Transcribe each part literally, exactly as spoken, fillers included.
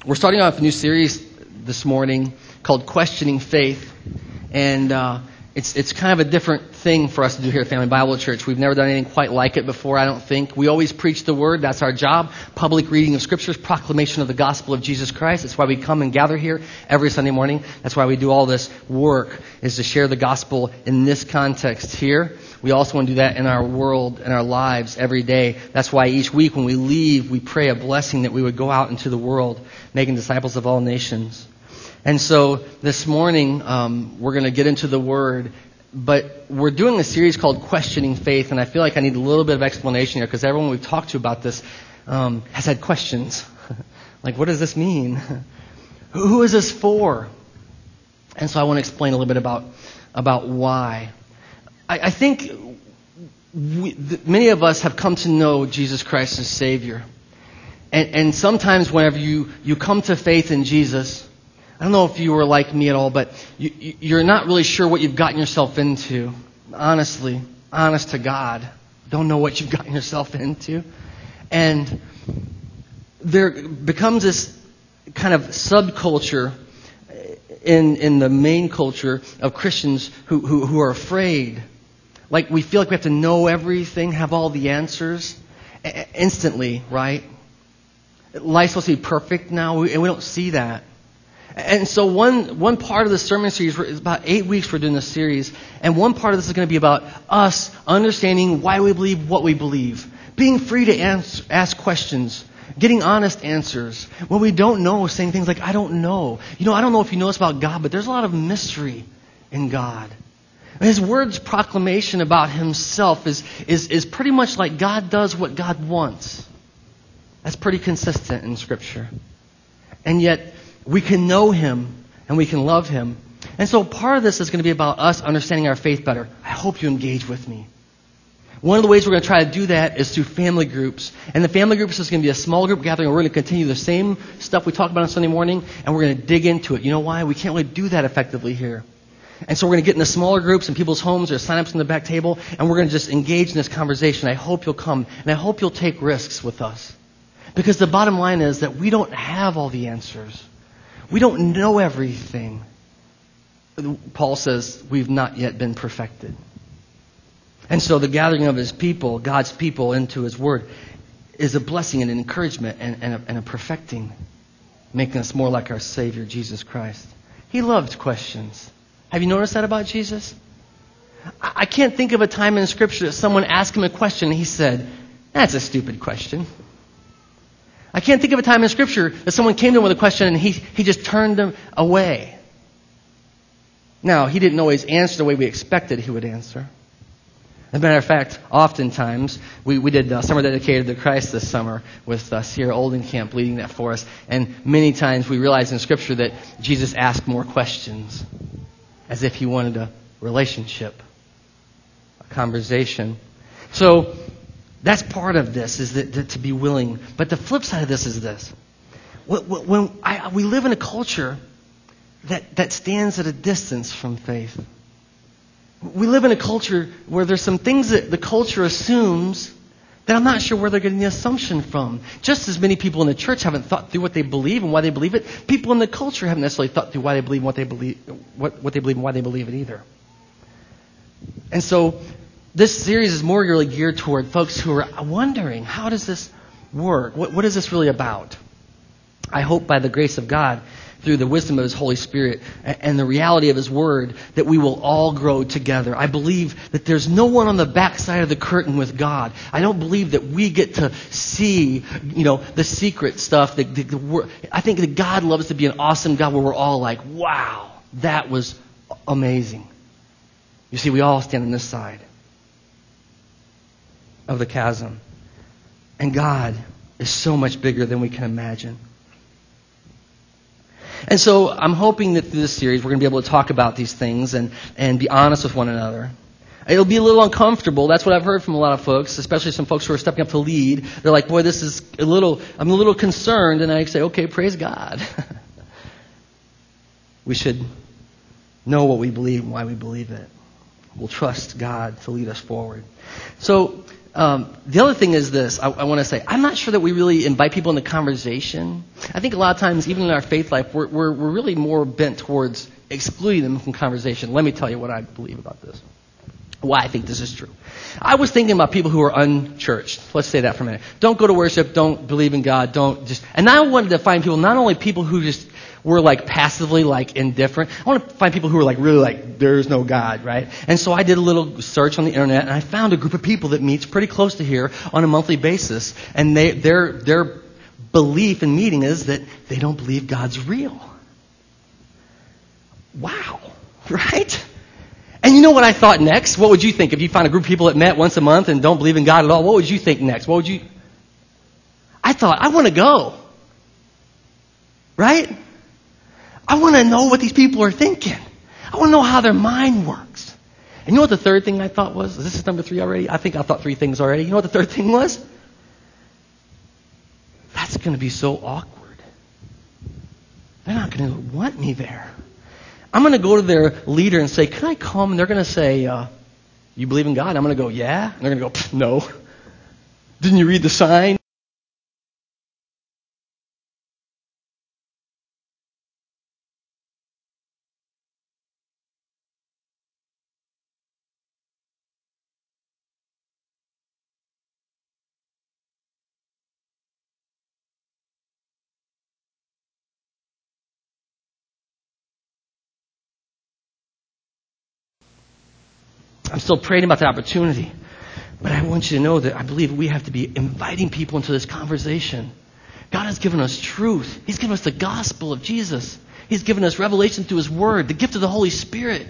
We're starting off a new series this morning called Questioning Faith. And uh, it's it's kind of a different thing for us to do here at Family Bible Church. We've never done anything quite like it before, I don't think. We always preach the Word. That's our job. Public reading of Scriptures, proclamation of the gospel of Jesus Christ. That's why we come and gather here every Sunday morning. That's why we do all this work, is to share the gospel in this context here. We also want to do that in our world, in our lives, every day. That's why each week when we leave, we pray a blessing that we would go out into the world, making disciples of all nations. And so this morning, um, we're going to get into the Word, but we're doing a series called Questioning Faith, and I feel like I need a little bit of explanation here, because everyone we've talked to about this um, has had questions. Like, what does this mean? Who is this for? And so I want to explain a little bit about, about why. I, I think we, th- many of us have come to know Jesus Christ as Savior. And, and sometimes whenever you, you come to faith in Jesus, I don't know if you were like me at all, but you, you're not really sure what you've gotten yourself into. Honestly, honest to God, don't know what you've gotten yourself into. And there becomes this kind of subculture in in the main culture of Christians who, who, who are afraid. Like, we feel like we have to know everything, have all the answers instantly, right? Life's supposed to be perfect now, and we don't see that. And so one one part of the sermon series is about eight weeks we're doing this series, and one part of this is going to be about us understanding why we believe what we believe, being free to answer, ask questions, getting honest answers. When we don't know, saying things like, I don't know. You know, I don't know if you know this about God, but there's a lot of mystery in God. His word's proclamation about himself is, is, is pretty much like God does what God wants. That's pretty consistent in Scripture. And yet, we can know Him and we can love Him. And so part of this is going to be about us understanding our faith better. I hope you engage with me. One of the ways we're going to try to do that is through family groups. And the family groups is going to be a small group gathering. We're going to continue the same stuff we talk about on Sunday morning, and we're going to dig into it. You know why? We can't really do that effectively here. And so we're going to get in the smaller groups in people's homes. There's sign-ups on the back table, and we're going to just engage in this conversation. I hope you'll come, and I hope you'll take risks with us. Because the bottom line is that we don't have all the answers. We don't know everything. Paul says we've not yet been perfected. And so the gathering of His people, God's people, into His Word is a blessing and an encouragement and, and, a, and a perfecting, making us more like our Savior, Jesus Christ. He loved questions. Have you noticed that about Jesus? I, I can't think of a time in Scripture that someone asked Him a question and He said, that's a stupid question. I can't think of a time in Scripture that someone came to Him with a question and he, he just turned them away. Now, He didn't always answer the way we expected He would answer. As a matter of fact, oftentimes, we, we did uh, Summer Dedicated to Christ this summer with uh, Sierra Oldenkamp leading that for us. And many times we realized in Scripture that Jesus asked more questions, as if He wanted a relationship, a conversation. So, that's part of this, is that, that to be willing. But the flip side of this is this. When, when I, we live in a culture that, that stands at a distance from faith. We live in a culture where there's some things that the culture assumes that I'm not sure where they're getting the assumption from. Just as many people in the church haven't thought through what they believe and why they believe it, people in the culture haven't necessarily thought through why they believe what they believe, what, what they believe and why they believe it either. And so this series is more really geared toward folks who are wondering, how does this work? What, what is this really about? I hope by the grace of God, through the wisdom of His Holy Spirit and the reality of His Word, that we will all grow together. I believe that there's no one on the backside of the curtain with God. I don't believe that we get to see, you know, the secret stuff. The, the, the, I think that God loves to be an awesome God where we're all like, wow, that was amazing. You see, we all stand on this side of the chasm. And God is so much bigger than we can imagine. And so I'm hoping that through this series we're going to be able to talk about these things and, and be honest with one another. It'll be a little uncomfortable. That's what I've heard from a lot of folks, especially some folks who are stepping up to lead. They're like, boy, this is a little, I'm a little concerned. And I say, okay, praise God. We should know what we believe and why we believe it. We'll trust God to lead us forward. So um, the other thing is this. I, I want to say, I'm not sure that we really invite people into conversation. I think a lot of times, even in our faith life, we're, we're, we're really more bent towards excluding them from conversation. Let me tell you what I believe about this. Why I think this is true. I was thinking about people who are unchurched. Let's say that for a minute. Don't go to worship. Don't believe in God. Don't just. And I wanted to find people, not only people who just were like passively like indifferent. I want to find people who are like really like there's no God, right? And so I did a little search on the internet, and I found a group of people that meets pretty close to here on a monthly basis, and they their their belief in meeting is that they don't believe God's real. Wow, right? And you know what I thought next? What would you think if you found a group of people that met once a month and don't believe in God at all? What would you think next? What would you? I thought, I want to go. Right? I want to know what these people are thinking. I want to know how their mind works. And you know what the third thing I thought was? This is number three already? I think I thought three things already. You know what the third thing was? That's going to be so awkward. They're not going to want me there. I'm going to go to their leader and say, can I come? And they're going to say, uh, you believe in God? I'm going to go, yeah. And they're going to go, no. Didn't you read the sign? I'm still praying about the opportunity. But I want you to know that I believe we have to be inviting people into this conversation. God has given us truth. He's given us the gospel of Jesus. He's given us revelation through His Word, the gift of the Holy Spirit.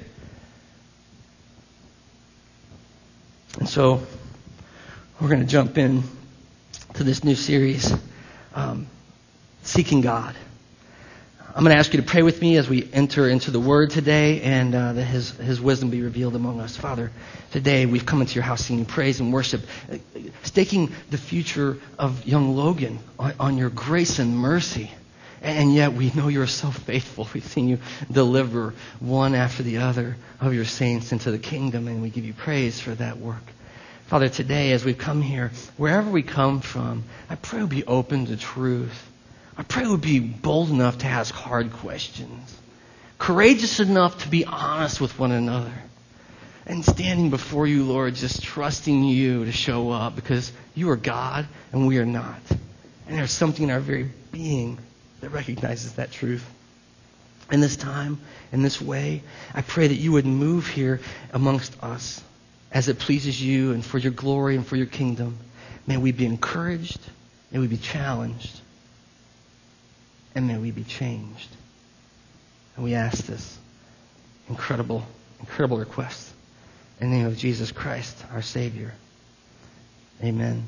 And so we're going to jump in to this new series, um, Seeking God. I'm going to ask you to pray with me as we enter into the Word today, and uh, that His His wisdom be revealed among us. Father, today we've come into your house singing praise and worship, staking the future of young Logan on, on your grace and mercy. And yet we know you're so faithful. We've seen you deliver one after the other of your saints into the kingdom, and we give you praise for that work. Father, today as we've come here, wherever we come from, I pray we'll be open to truth. I pray we'll be bold enough to ask hard questions, courageous enough to be honest with one another, and standing before you, Lord, just trusting you to show up because you are God and we are not. And there's something in our very being that recognizes that truth. In this time, in this way, I pray that you would move here amongst us as it pleases you and for your glory and for your kingdom. May we be encouraged, may we be challenged, and may we be changed. And we ask this incredible, incredible request in the name of Jesus Christ, our Savior. Amen.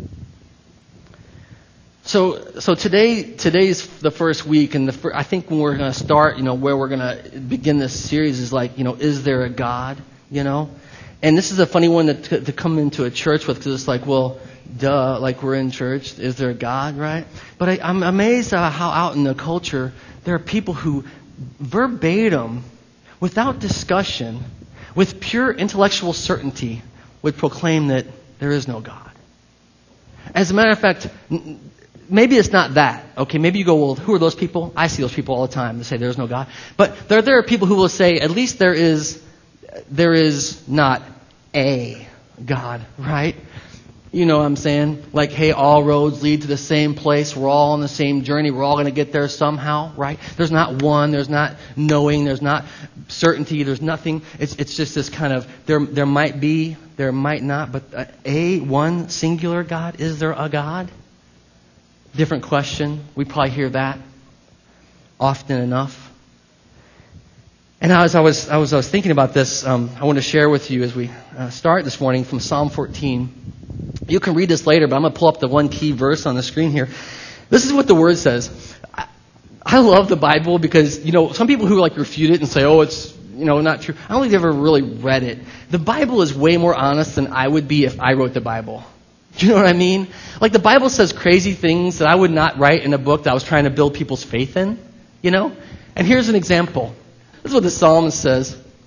So, so today, today's the first week, and the fir- I think when we're going to start, you know, where we're going to begin this series is like, you know, is there a God? You know, and this is a funny one to, to come into a church with, because it's like, well, duh, like we're in church. Is there a God, right? But I, I'm amazed at how out in the culture there are people who verbatim, without discussion, with pure intellectual certainty, would proclaim that there is no God. As a matter of fact, maybe it's not that. Okay, maybe you go, well, who are those people? I see those people all the time that say there is no God. But there, there are people who will say, at least there is, there is not a God, right? You know what I'm saying? Like, hey, all roads lead to the same place. We're all on the same journey. We're all going to get there somehow, right? There's not one. There's not knowing. There's not certainty. There's nothing. It's it's just this kind of, there there might be, there might not, but a, one singular God. Is there a God? Different question. We probably hear that often enough. And as I was, I was, I was thinking about this, um, I want to share with you as we uh, start this morning from Psalm fourteen. You can read this later, but I'm going to pull up the one key verse on the screen here. This is what the Word says. I, I love the Bible because, you know, some people who like refute it and say, oh, it's, you know, not true. I don't think they've ever really read it. The Bible is way more honest than I would be if I wrote the Bible. Do you know what I mean? Like, the Bible says crazy things that I would not write in a book that I was trying to build people's faith in, you know? And here's an example. This is what the psalmist says.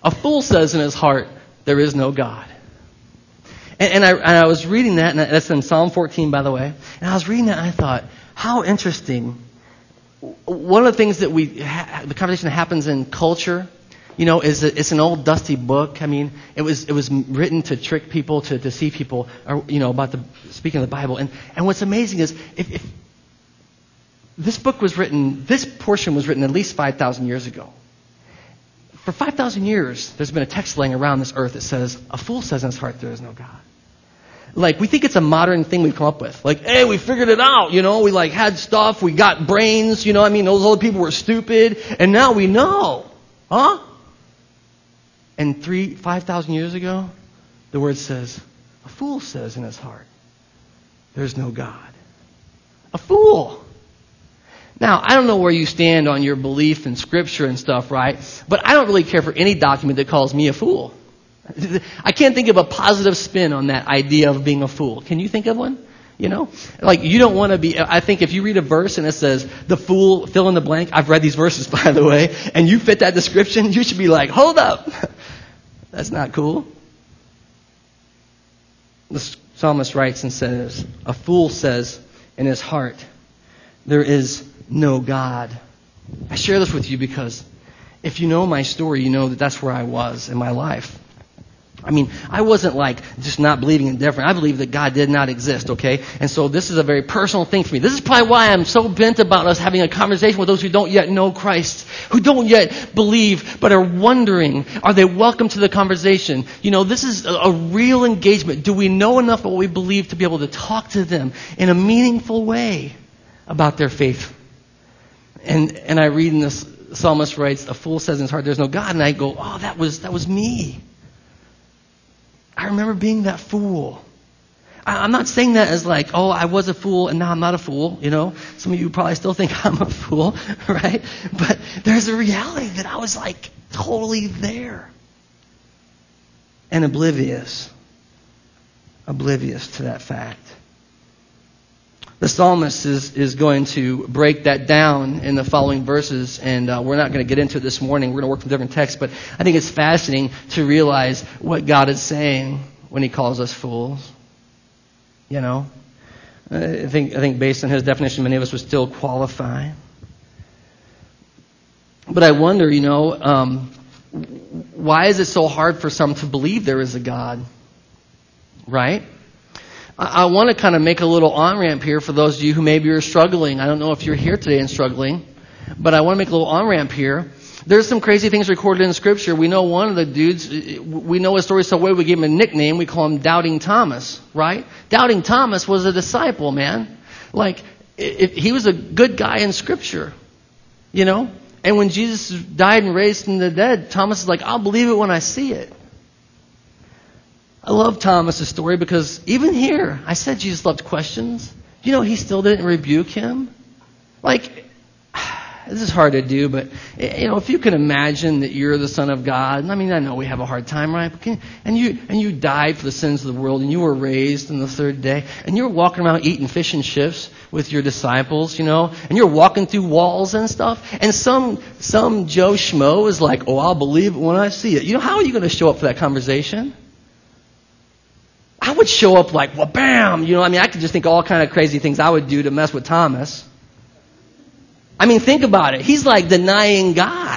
A fool says in his heart, there is no God. And, and, I, and I was reading that, and that's in Psalm fourteen, by the way. And I was reading that, and I thought, how interesting. One of the things that we, ha- the conversation that happens in culture, you know, is that it's an old dusty book. I mean, it was it was written to trick people, to deceive people, or, you know, about the speaking of the Bible. And and what's amazing is if, if this book was written, this portion was written at least five thousand years ago. For five thousand years, there's been a text laying around this earth that says, a fool says in his heart there is no God. Like, we think it's a modern thing we've come up with. Like, hey, we figured it out, you know, we like had stuff, we got brains, you know, I mean, those other people were stupid, and now we know. Huh? And three, five thousand years ago, the word says, a fool says in his heart, there's no God. A fool. Now, I don't know where you stand on your belief in Scripture and stuff, right? But I don't really care for any document that calls me a fool. I can't think of a positive spin on that idea of being a fool. Can you think of one? You know? Like, you don't want to be... I think if you read a verse and it says, the fool, fill in the blank. I've read these verses, by the way. And you fit that description, you should be like, hold up. That's not cool. The psalmist writes and says, a fool says in his heart, there is no God. I share this with you because if you know my story, you know that that's where I was in my life. I mean, I wasn't like just not believing in different. I believe that God did not exist, okay? And so this is a very personal thing for me. This is probably why I'm so bent about us having a conversation with those who don't yet know Christ, who don't yet believe, but are wondering, are they welcome to the conversation? You know, this is a, a real engagement. Do we know enough of what we believe to be able to talk to them in a meaningful way about their faith? And and I read in this, the psalmist writes, a fool says in his heart, there's no God. And I go, oh, that was that was me. I remember being that fool. I, I'm not saying that as like, oh, I was a fool and now I'm not a fool. You know, some of you probably still think I'm a fool, right? But there's a reality that I was like totally there. And oblivious. Oblivious to that fact. The psalmist is, is going to break that down in the following verses, and uh, we're not going to get into it this morning. We're going to work from different texts, but I think it's fascinating to realize what God is saying when He calls us fools. You know, I think I think based on His definition, many of us would still qualify. But I wonder, you know, um, why is it so hard for some to believe there is a God? Right? I want to kind of make a little on-ramp here for those of you who maybe are struggling. I don't know if you're here today and struggling, but I want to make a little on-ramp here. There's some crazy things recorded in Scripture. We know one of the dudes, we know his story so well, we gave him a nickname. We call him Doubting Thomas, right? Doubting Thomas was a disciple, man. Like, if he was a good guy in Scripture, you know? And when Jesus died and raised from the dead, Thomas is like, I'll believe it when I see it. I love Thomas' story because even here, I said Jesus loved questions. You know, he still didn't rebuke him. Like, this is hard to do, but, you know, if you can imagine that you're the Son of God, I mean, I know we have a hard time, right? But can, and you and you died for the sins of the world, and you were raised on the third day, and you were walking around eating fish and chips with your disciples, you know, and you're walking through walls and stuff, and some some Joe Schmo is like, oh, I'll believe it when I see it. You know, how are you going to show up for that conversation? I would show up like, well, bam, you know, I mean, I could just think all kind of crazy things I would do to mess with Thomas. I mean, think about it. He's like denying God.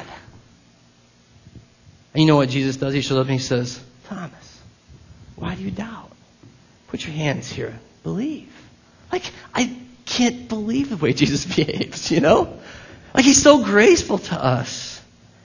And you know what Jesus does? He shows up and he says, Thomas, why do you doubt? Put your hands here. Believe. Like, I can't believe the way Jesus behaves, you know? Like, he's so graceful to us.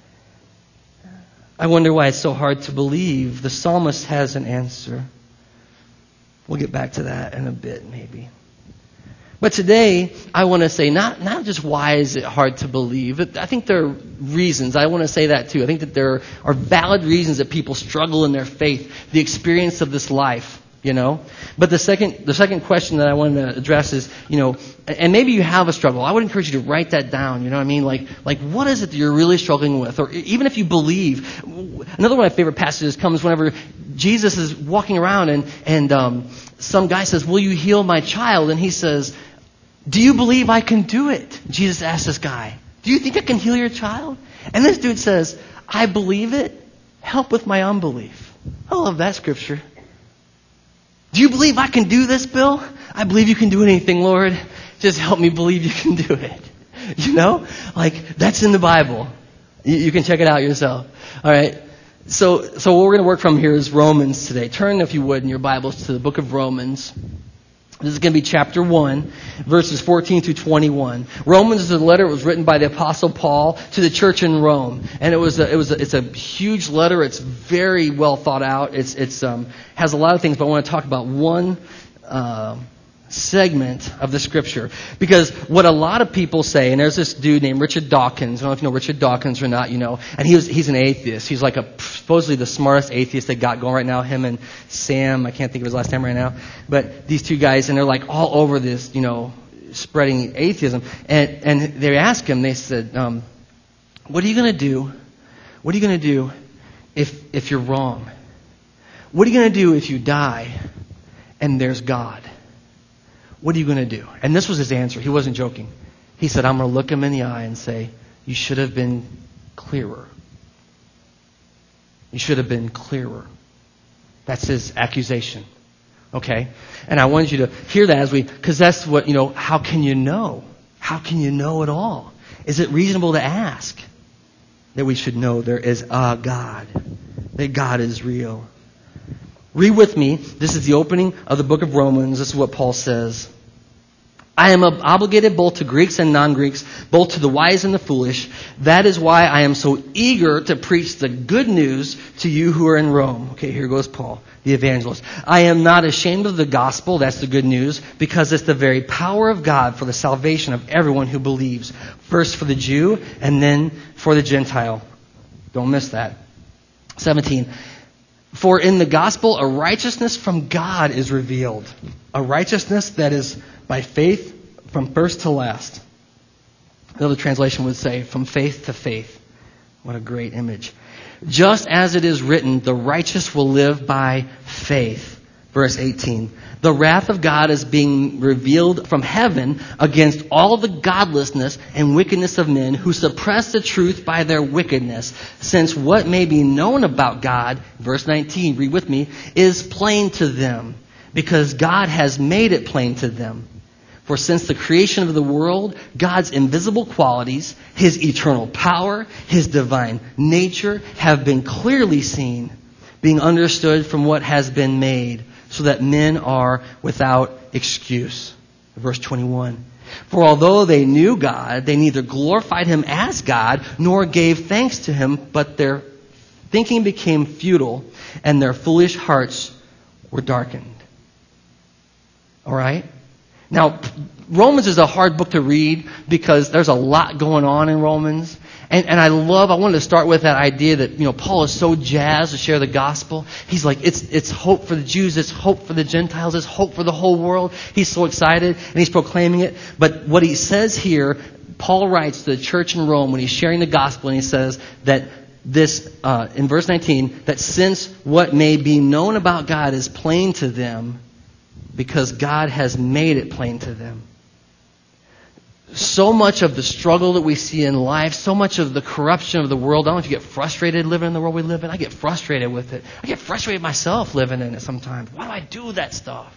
I wonder why it's so hard to believe. The psalmist has an answer. We'll get back to that in a bit, maybe. But today, I want to say not, not just why is it hard to believe. I think there are reasons. I want to say that too. I think that there are valid reasons that people struggle in their faith, the experience of this life, you know. But the second, the second question that I want to address is, you know, and maybe you have a struggle. I would encourage you to write that down. You know what I mean? Like, like what is it that you're really struggling with? Or even if you believe. Another one of my favorite passages comes whenever Jesus is walking around and and um, some guy says, "Will you heal my child?" And he says, "Do you believe I can do it?" Jesus asks this guy, "Do you think I can heal your child?" And this dude says, "I believe it, help with my unbelief. I love that scripture. Do you believe I can do this, Bill? I believe you can do anything, Lord. Just help me believe you can do it. You know? Like, that's in the Bible. You, you can check it out yourself. All right? So, so what we're going to work from here is Romans today. Turn, if you would, in your Bibles to the book of Romans. This is going to be chapter one, verses fourteen through twenty-one. Romans is a letter that was written by the Apostle Paul to the church in Rome, and it was a, it was a, it's a huge letter. It's very well thought out. It's it's um has a lot of things, but I want to talk about one uh, segment of the scripture, because what a lot of people say, and there's this dude named Richard Dawkins. I don't know if you know Richard Dawkins or not. You know, and he was he's an atheist. He's like a supposedly the smartest atheist they got going right now. Him and Sam, I can't think of his last name right now, but these two guys, and they're like all over this, you know, spreading atheism. And and they asked him, they said, um, "What are you going to do? What are you going to do if if you're wrong? What are you going to do if you die and there's God? What are you going to do?" And this was his answer. He wasn't joking. He said, "I'm going to look him in the eye and say, you should have been clearer. You should have been clearer." That's his accusation. Okay? And I want you to hear that as we, because that's what, you know, how can you know? How can you know at all? Is it reasonable to ask that we should know there is a God, that God is real? Read with me. This is the opening of the book of Romans. This is what Paul says. "I am obligated both to Greeks and non-Greeks, both to the wise and the foolish. That is why I am so eager to preach the good news to you who are in Rome." Okay, here goes Paul, the evangelist. "I am not ashamed of the gospel," that's the good news, "because it's the very power of God for the salvation of everyone who believes, first for the Jew and then for the Gentile." Don't miss that. seventeen. "For in the gospel a righteousness from God is revealed, a righteousness that is by faith from first to last." Another translation would say, from faith to faith. What a great image. "Just as it is written, the righteous will live by faith." Verse eighteen. "The wrath of God is being revealed from heaven against all the godlessness and wickedness of men who suppress the truth by their wickedness, since what may be known about God," verse nineteen, read with me, "is plain to them, because God has made it plain to them. For since the creation of the world, God's invisible qualities, His eternal power, His divine nature have been clearly seen, being understood from what has been made, so that men are without excuse." Verse twenty-one. "For although they knew God, they neither glorified Him as God, nor gave thanks to Him, but their thinking became futile, and their foolish hearts were darkened." All right? Now, Romans is a hard book to read because there's a lot going on in Romans. And, and I love, I wanted to start with that idea that, you know, Paul is so jazzed to share the gospel. He's like, it's it's hope for the Jews, it's hope for the Gentiles, it's hope for the whole world. He's so excited and he's proclaiming it. But what he says here, Paul writes to the church in Rome when he's sharing the gospel, and he says that this, uh, in verse nineteen, that since what may be known about God is plain to them, because God has made it plain to them. So much of the struggle that we see in life, so much of the corruption of the world, I don't know if you get frustrated living in the world we live in. I get frustrated with it. I get frustrated myself living in it sometimes. Why do I do that stuff?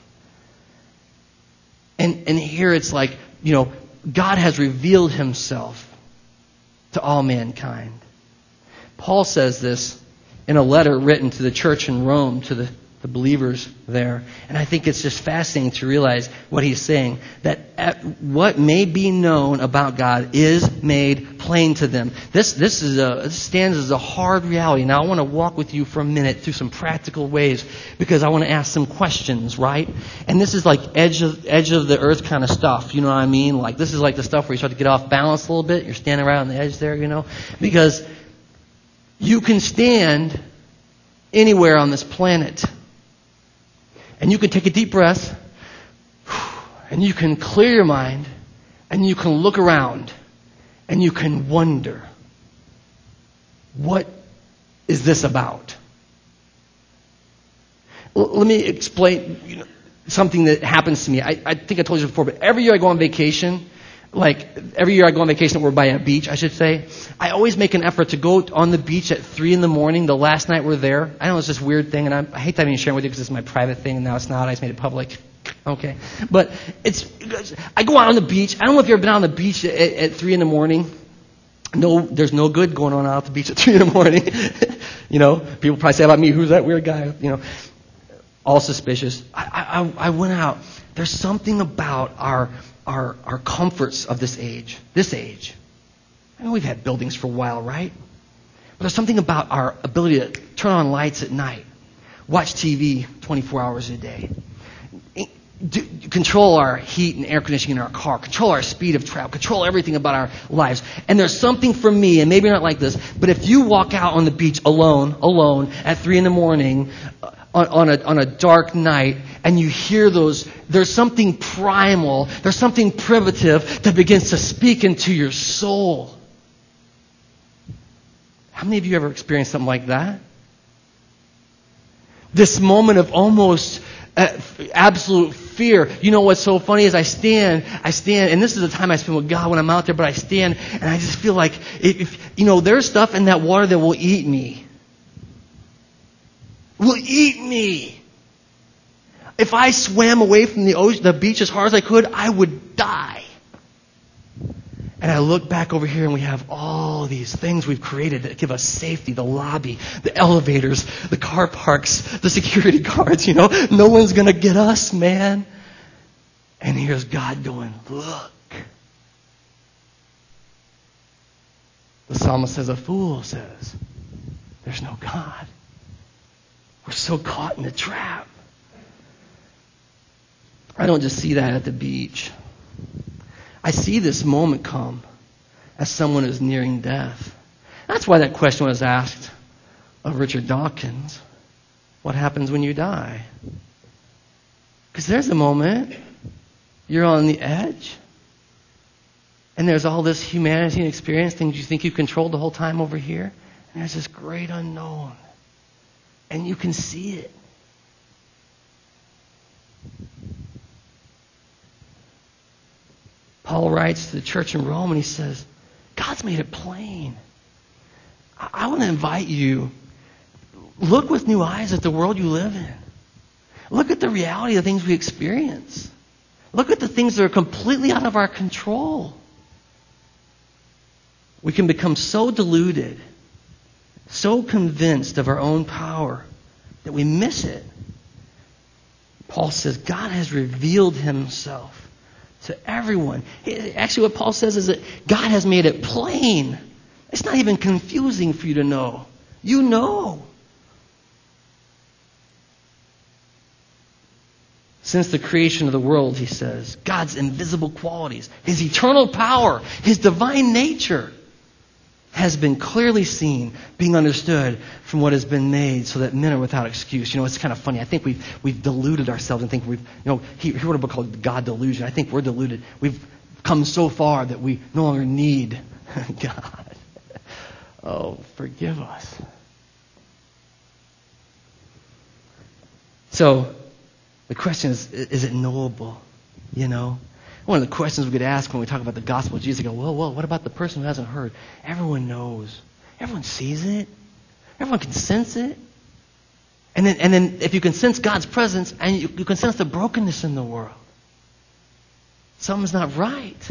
And and here it's like, you know, God has revealed Himself to all mankind. Paul says this in a letter written to the church in Rome, to the the believers there. And I think it's just fascinating to realize what he's saying, that what may be known about God is made plain to them. This this is a this stands as a hard reality. Now I want to walk with you for a minute through some practical ways, because I want to ask some questions, right? And this is like edge of edge of the earth kind of stuff, you know what I mean? Like this is like the stuff where you start to get off balance a little bit. You're standing right on the edge there, you know? Because you can stand anywhere on this planet. And you can take a deep breath, and you can clear your mind, and you can look around, and you can wonder, what is this about? L- let me explain you know, something that happens to me. I, I think I told you before, but every year I go on vacation, like every year I go on vacation or by a beach, I should say, I always make an effort to go on the beach at three in the morning. The last night we're there. I know it's this weird thing, and I, I hate that I'm sharing with you because it's my private thing, and now it's not. I just made it public. Okay. But it's, I go out on the beach. I don't know if you've ever been out on the beach at, at three in the morning. No, there's no good going on out at the beach at three in the morning. You know, people probably say about me, who's that weird guy? You know, all suspicious. I, I, I went out. There's something about our, our, our comforts of this age, this age. I know we've had buildings for a while, right? But there's something about our ability to turn on lights at night, watch T V twenty-four hours a day, do, control our heat and air conditioning in our car, control our speed of travel, control everything about our lives. And there's something for me, and maybe you're not like this, but if you walk out on the beach alone, alone, at three in the morning, on, on, a, on a dark night, and you hear those, there's something primal, there's something primitive that begins to speak into your soul. How many of you ever experienced something like that? This moment of almost uh, absolute fear. You know what's so funny is I stand, I stand, and this is the time I spend with God when I'm out there, but I stand and I just feel like, if, you know, there's stuff in that water that will eat me. Will eat me. If I swam away from the ocean, the beach as hard as I could, I would die. And I look back over here and we have all these things we've created that give us safety, the lobby, the elevators, the car parks, the security guards, you know. No one's going to get us, man. And here's God going, look. The psalmist says, a fool says, there's no God. We're so caught in the trap. I don't just see that at the beach. I see this moment come as someone is nearing death. That's why that question was asked of Richard Dawkins. What happens when you die? Because there's a moment you're on the edge. And there's all this humanity and experience, things you think you controlled the whole time over here. And there's this great unknown. And you can see it. Paul writes to the church in Rome and he says, God's made it plain. I, I want to invite you, look with new eyes at the world you live in. Look at the reality of things we experience. Look at the things that are completely out of our control. We can become so deluded, so convinced of our own power that we miss it. Paul says God has revealed himself to everyone. Actually, what Paul says is that God has made it plain. It's not even confusing for you to know. You know. Since the creation of the world, he says, God's invisible qualities, His eternal power, His divine nature has been clearly seen, being understood from what has been made, so that men are without excuse. You know, it's kind of funny. I think we've we've deluded ourselves and think we've, you know, he, he wrote a book called God Delusion. I think we're deluded. We've come so far that we no longer need God. Oh, forgive us. So, the question is, is it knowable? You know? One of the questions we could ask when we talk about the gospel of Jesus, go, well, well, what about the person who hasn't heard? Everyone knows. Everyone sees it. Everyone can sense it. And then, and then if you can sense God's presence, and you, you can sense the brokenness in the world, something's not right.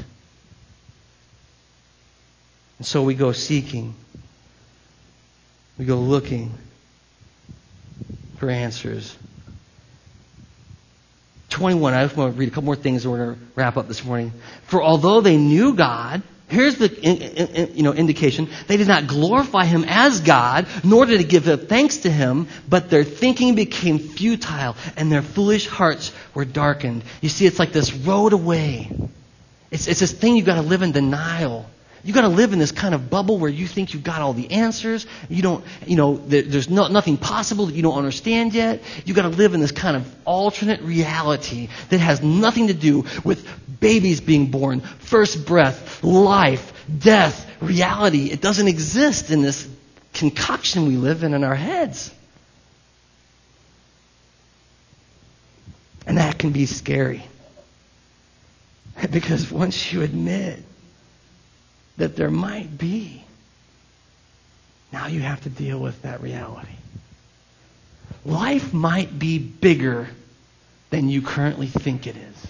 And so we go seeking. We go looking for answers. twenty-one, I just want to read a couple more things and we're going to wrap up this morning. For although they knew God, here's the in, in, you know indication, they did not glorify Him as God, nor did they give thanks to Him, but their thinking became futile and their foolish hearts were darkened. You see, it's like this road away. It's, it's this thing you've got to live in denial. You've got to live in this kind of bubble where you think you've got all the answers. You don't, you know, there, there's no, nothing possible that you don't understand yet. You've got to live in this kind of alternate reality that has nothing to do with babies being born, first breath, life, death, reality. It doesn't exist in this concoction we live in in our heads. And that can be scary. Because once you admit that there might be, now you have to deal with that reality. Life might be bigger than you currently think it is.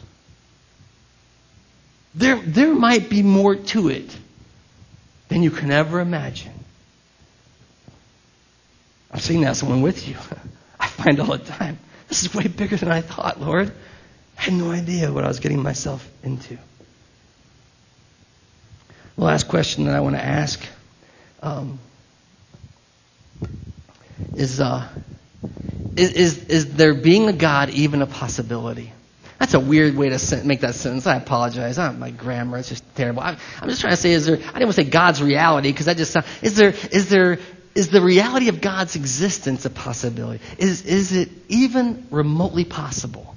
There, there might be more to it than you can ever imagine. I've seen that someone with you. I find all the time, this is way bigger than I thought, Lord. I had no idea what I was getting myself into. The last question that I want to ask um, is, uh, is, is, is there being a God even a possibility? That's a weird way to sen- make that sentence. I apologize. I, my grammar is just terrible. I, I'm just trying to say, is there? I didn't want to say God's reality because that just sounds. Is there? Is there? Is the reality of God's existence a possibility? Is is it even remotely possible?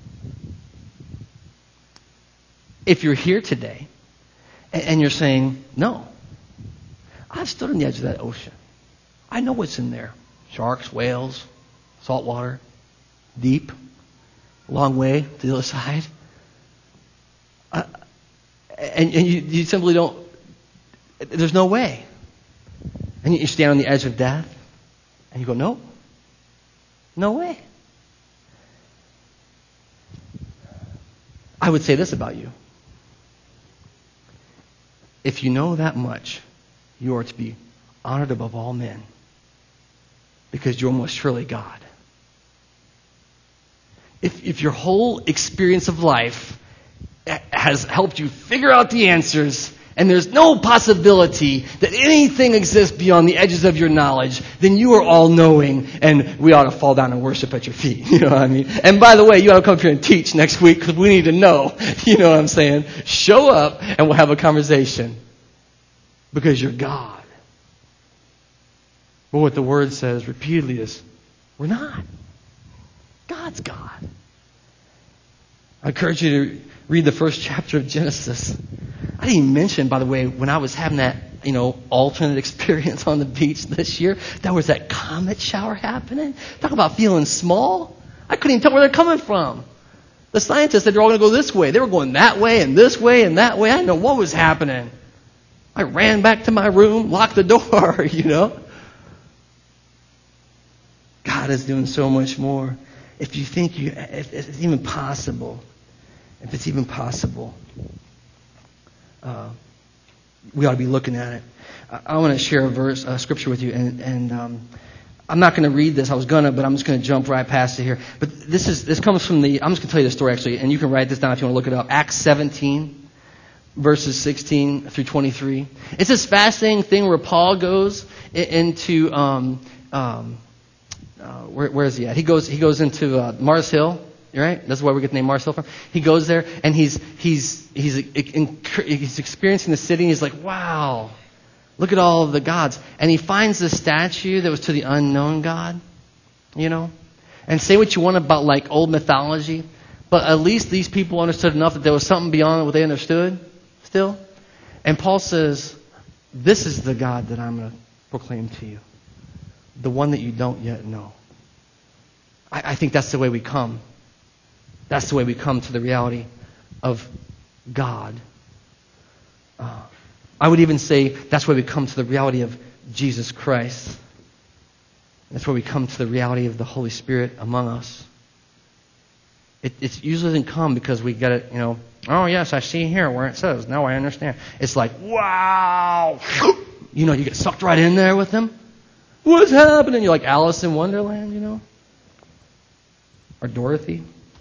If you're here today, and, and you're saying, "No, I've stood on the edge of that ocean. I know what's in there: sharks, whales, salt water, deep." Long way to the other side. Uh, and and you, you simply don't, there's no way. And you stand on the edge of death, and you go, no, no way. I would say this about you. If you know that much, you are to be honored above all men, because you're most surely God. If, if your whole experience of life has helped you figure out the answers, and there's no possibility that anything exists beyond the edges of your knowledge, then you are all-knowing, and we ought to fall down and worship at your feet. You know what I mean? And by the way, you ought to come up here and teach next week, because we need to know. You know what I'm saying? Show up, and we'll have a conversation. Because you're God. But what the Word says repeatedly is, we're not. God's God. I encourage you to read the first chapter of Genesis. I didn't even mention, by the way, when I was having that, you know, alternate experience on the beach this year, there was that comet shower happening. Talk about feeling small. I couldn't even tell where they're coming from. The scientists said they're all going to go this way. They were going that way and this way and that way. I didn't know what was happening. I ran back to my room, locked the door, you know. God is doing so much more. If you think you, if it's even possible, if it's even possible, uh, we ought to be looking at it. I, I want to share a verse, a scripture with you, and, and um, I'm not going to read this. I was gonna, but I'm just going to jump right past it here. But this is this comes from the. I'm just going to tell you the story actually, and you can write this down if you want to look it up. Acts seventeen, verses sixteen through twenty-three. It's this fascinating thing where Paul goes into. Um, um, Uh, where, where is he at? He goes. He goes into uh, Mars Hill, right? That's where we get the name Mars Hill from. He goes there, and he's he's he's he's experiencing the city. And he's like, "Wow, look at all of the gods!" And he finds this statue that was to the unknown God, you know. And say what you want about like old mythology, but at least these people understood enough that there was something beyond what they understood, still. And Paul says, "This is the God that I'm going to proclaim to you." The one that you don't yet know. I, I think that's the way we come. That's the way we come to the reality of God. Uh, I would even say that's where we come to the reality of Jesus Christ. That's where we come to the reality of the Holy Spirit among us. It, it usually doesn't come because we get it, you know, oh yes, I see here where it says, now I understand. It's like, wow! You know, you get sucked right in there with Him. What's happening? You're like Alice in Wonderland, you know? Or Dorothy.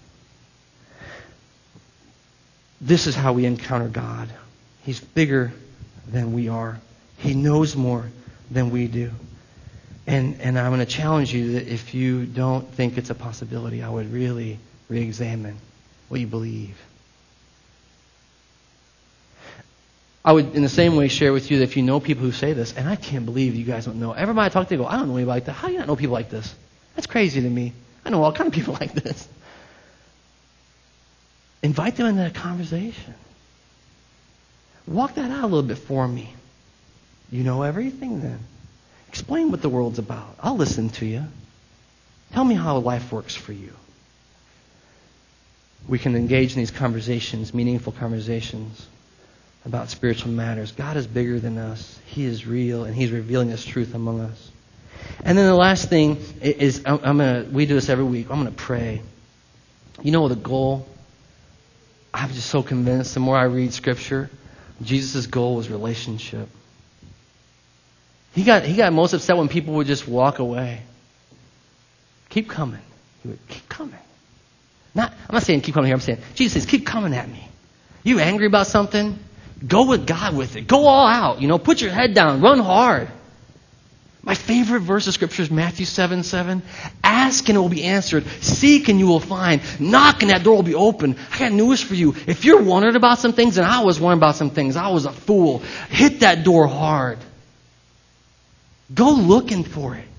This is how we encounter God. He's bigger than we are. He knows more than we do. And and I'm going to challenge you that if you don't think it's a possibility, I would really re-examine what you believe. I would, in the same way, share with you that if you know people who say this, and I can't believe you guys don't know. Everybody I talk to, they go, I don't know anybody like that. How do you not know people like this? That's crazy to me. I know all kinds of people like this. Invite them into that conversation. Walk that out a little bit for me. You know everything then. Explain what the world's about. I'll listen to you. Tell me how life works for you. we can engage in these conversations, meaningful conversations about spiritual matters. God is bigger than us. He is real, and He's revealing His truth among us. And then the last thing is, I'm, I'm gonna. We do this every week. I'm going to pray. You know the goal? I'm just so convinced. The more I read Scripture, Jesus' goal was relationship. He got he got most upset when people would just walk away. Keep coming. He would keep coming. Not. I'm not saying keep coming here. I'm saying Jesus says, keep coming at me. You angry about something? Go with God with it. Go all out. You know, put your head down. Run hard. My favorite verse of Scripture is Matthew seven seven. Ask and it will be answered. Seek and you will find. Knock and that door will be open. I got news for you. If you're wondering about some things, and I was wondering about some things, I was a fool. Hit that door hard. Go looking for it.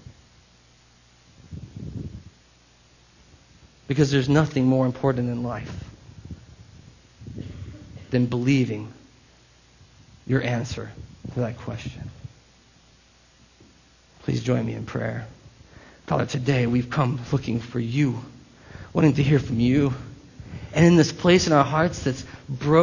Because there's nothing more important in life than believing your answer to that question. Please join me in prayer. Father, today we've come looking for you, wanting to hear from you. And in this place in our hearts that's broken,